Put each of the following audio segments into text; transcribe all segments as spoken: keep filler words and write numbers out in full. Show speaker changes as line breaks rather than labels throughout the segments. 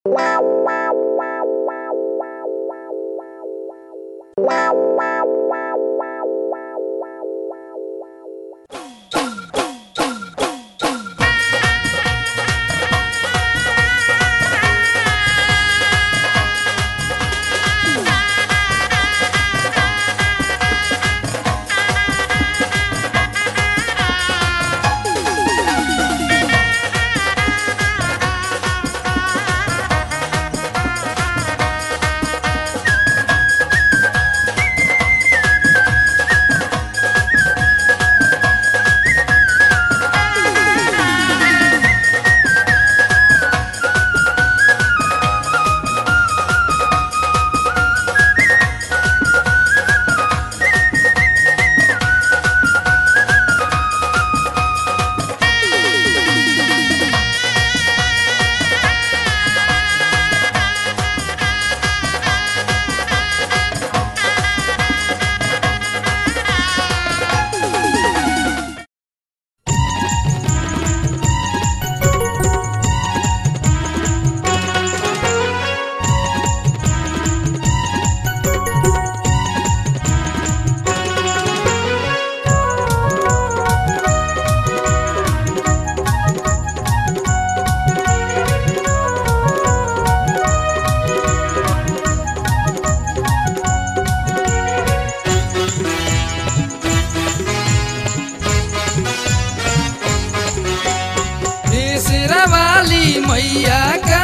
शेरावाली मैया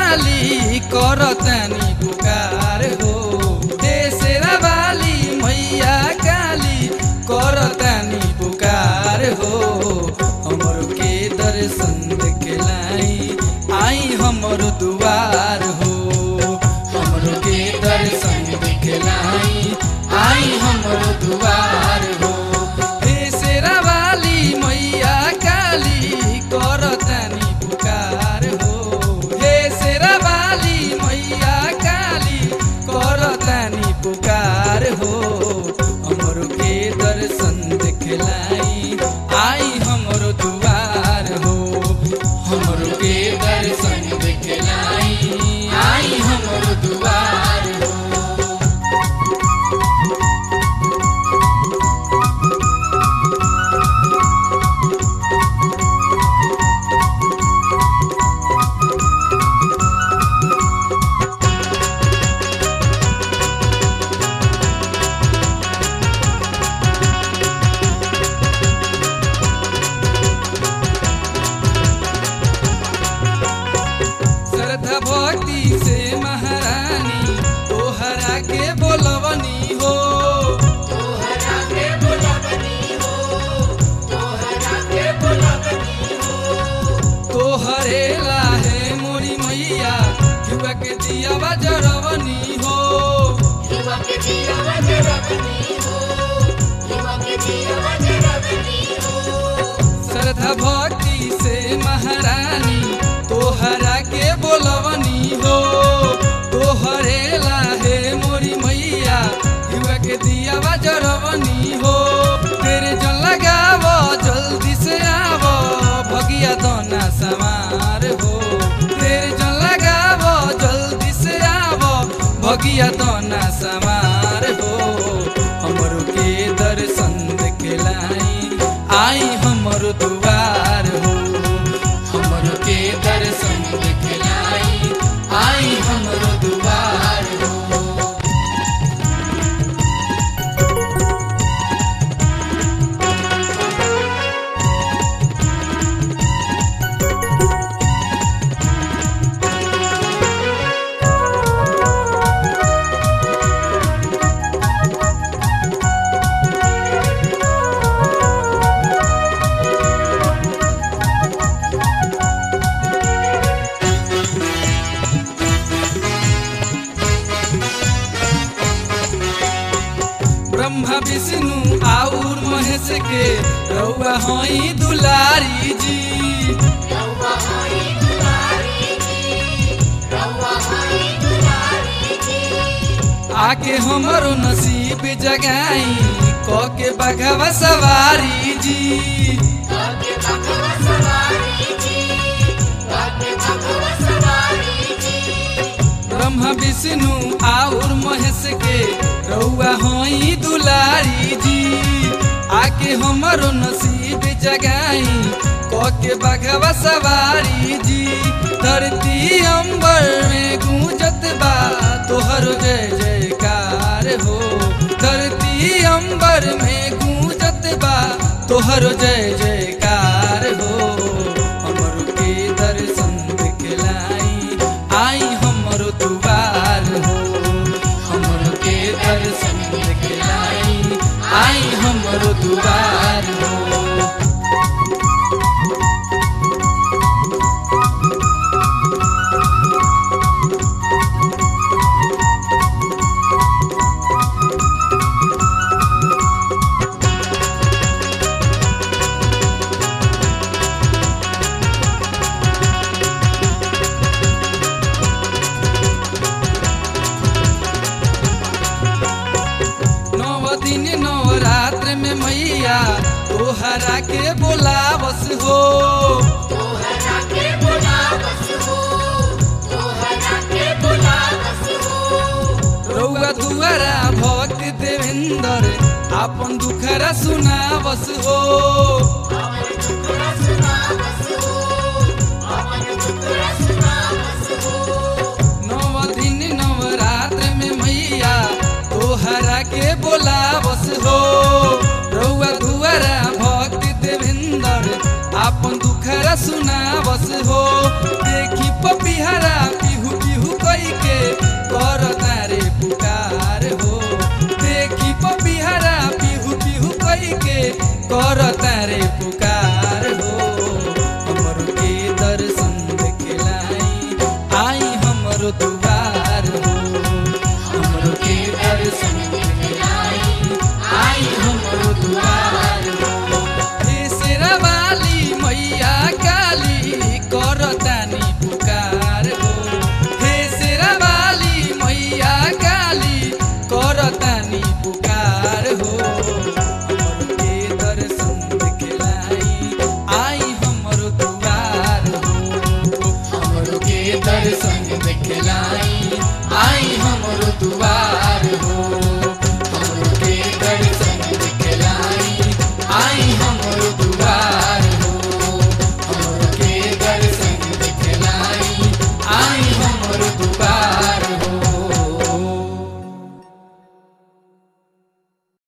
काली करतानी पुकार हो। हे शेरावाली मैया काली करतानी पुकार हो। हमरो के दर्शन दिखलाई आई हमरो दुआर हो। हमरो के दर्शन दिखलाई आई हमरो दुआर हो। हे शेरावाली मैया काली करतानी पुकार हो। हे शेरावाली मैया काली करतानी पुकार हो। हमरो के दर्शन दिखलाई आई हमरो दुआर हो। हमरो के दर्शन दिखलाई आई हमरो दुआर हो। श्रद्धा भक्ति से महारानी तोहरा के बोलवनी हो।
तोहरा के बोलवनी हो। तोहरा के बोलवनी हो।
तोहरे लाहे मोरी मैया युवा के दिया बजरवनी हो।
युवा के दिया बजरवनी हो। युवा के दिया बजरवनी हो।
श्रद्धा भक्ति से महारानी तोहरा के बोलवनी हो। तोहरे लाहे मोरी मैया युवा के दिया बजरवनी हो। तेरे जल लगाव जल्दी से आव भगिया दोना सवार हो। तेरे जल लगाव जल्दी से आव भगिया दोना सवार हो। हमरो के दर्शन दिखलाई आई हमरो दुआर हो। हमरो के दर्शन दिखलाई आई हमरो दुआर हो। ब्रह्मा विष्णु आउर महेश के रउआ हई दुलारी जी।
रउआ हई दुलारी जी। रउआ हई दुलारी जी।
आके हमरो नसीब जगाई क के बघवा सवारी जी।
काके बघवा सवारी जी। काके बघवा सवारी जी।
ब्रह्मा विष्णु और महेश के रउआ होई दुलारी जी। आके हमारो नसीब जगाई के बघवा सवारी जी। धरती अंबर में गूंजत बा तोहर जय जयकार हो। धरती अंबर में गूंजत बा तोहर जय जयकार हो। हमरो के दर्शन दिखलाई आई हमरो दुआर हो। हमरो के दर्शन दिखलाई आई हमरो दुआर हो। दिन नवरात्र में मैया तोहरा के बोलावस हो।
तोहरा के बोलावस हो, तोहरा के बोलावस हो।
रउआ दुआरा भक्त देवेंद्र आपन दुखरा सुनावस हो।
हमर दुखड़ा